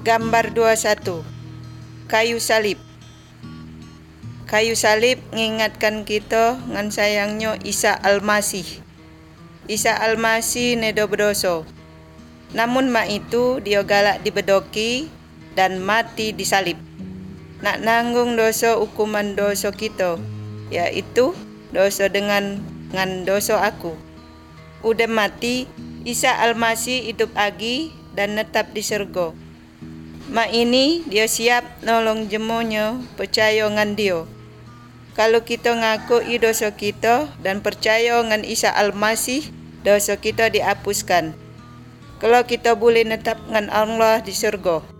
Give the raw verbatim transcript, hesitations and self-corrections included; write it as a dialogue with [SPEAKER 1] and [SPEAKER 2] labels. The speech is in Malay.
[SPEAKER 1] Gambar dua puluh satu. Kayu salib. Kayu salib mengingatkan kita ngan sayangnya Isa Almasih. Isa Almasih nedo berdosa. Namun mak itu dia galak dibedoki dan mati disalib. Nak nanggung dosa hukuman dosa kita, yaitu dosa dengan ngan dosa aku. Udah mati, Isa Almasih hidup lagi dan netap di surga. Mak ini dia siap nolong jemonya percaya ngan dia. Kalau kita ngaku i dosa kita dan percaya ngan Isa Almasih, dosa kita dihapuskan. Kalau kita boleh netap ngan Allah di surga.